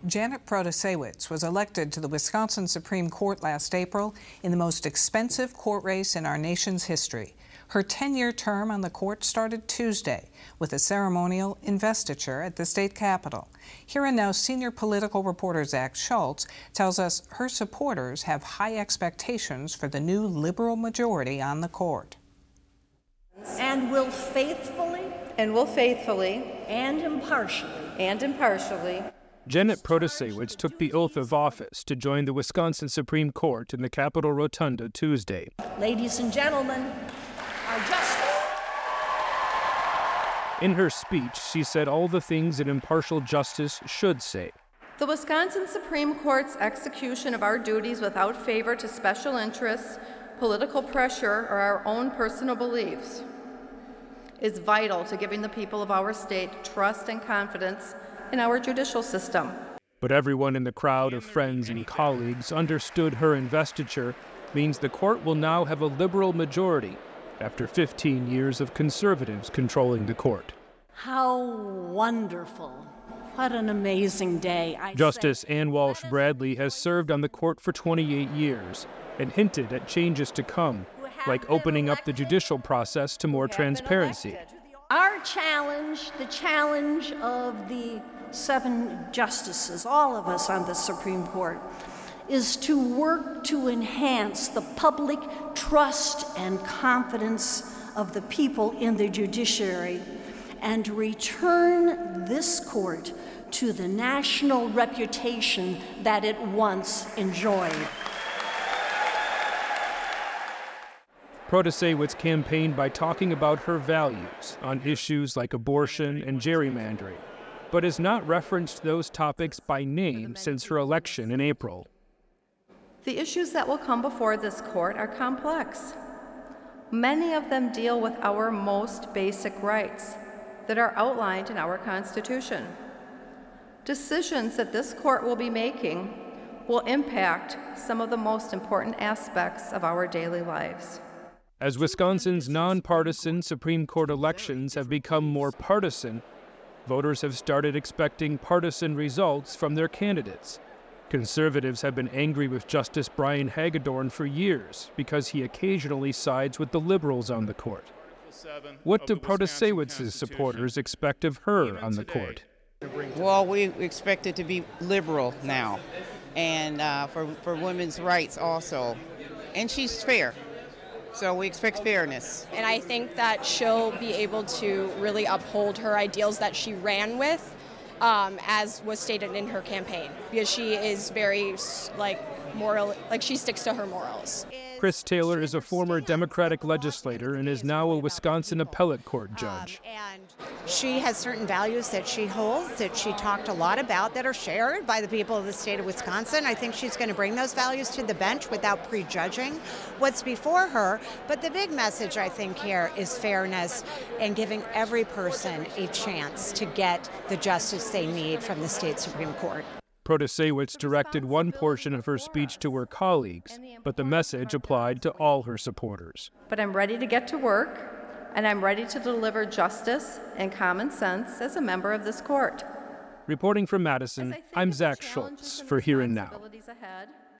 Janet Protasiewicz was elected to the Wisconsin Supreme Court last April in the most expensive court race in our nation's history. Her 10-year term on the court started Tuesday with a ceremonial investiture at the state capitol. Here and Now senior political reporter Zach Schultz tells us her supporters have high expectations for the new liberal majority on the court. And will faithfully and impartially Janet Protasiewicz took the oath of office to join the Wisconsin Supreme Court in the Capitol Rotunda Tuesday. Ladies and gentlemen, our justice. In her speech, she said all the things an impartial justice should say. The Wisconsin Supreme Court's execution of our duties without favor to special interests, political pressure, or our own personal beliefs is vital to giving the people of our state trust and confidence in our judicial system. But everyone in the crowd of friends and colleagues understood her investiture means the court will now have a liberal majority after 15 years of conservatives controlling the court. How wonderful. What an amazing day. Justice Ann Walsh Bradley has served on the court for 28 years and hinted at changes to come, like opening up the judicial process to more transparency. Our challenge, the challenge of the 7 justices, all of us on the Supreme Court, is to work to enhance the public trust and confidence of the people in the judiciary and return this court to the national reputation that it once enjoyed. Protasiewicz campaigned by talking about her values on issues like abortion and gerrymandering, but has not referenced those topics by name since her election in April. The issues that will come before this court are complex. Many of them deal with our most basic rights that are outlined in our Constitution. Decisions that this court will be making will impact some of the most important aspects of our daily lives. As Wisconsin's nonpartisan Supreme Court elections have become more partisan, voters have started expecting partisan results from their candidates. Conservatives have been angry with Justice Brian Hagedorn for years because he occasionally sides with the liberals on the court. What do Protasiewicz's supporters expect of her on the court? Well, we expect it to be liberal now, and for women's rights also. And she's fair. So we expect fairness. And I think that she'll be able to really uphold her ideals that she ran with, as was stated in her campaign, because she is very moral, she sticks to her morals. Chris Taylor is a former Democratic legislator and is now a Wisconsin appellate court judge. And she has certain values that she holds, that she talked a lot about, that are shared by the people of the state of Wisconsin. I think she's going to bring those values to the bench without prejudging what's before her. But the big message, I think, here is fairness and giving every person a chance to get the justice they need from the state Supreme Court. Protasiewicz directed one portion of her speech to her colleagues, but the message applied to all her supporters. But I'm ready to get to work, and I'm ready to deliver justice and common sense as a member of this court. Reporting from Madison, I'm Zach Schultz for Here and Now.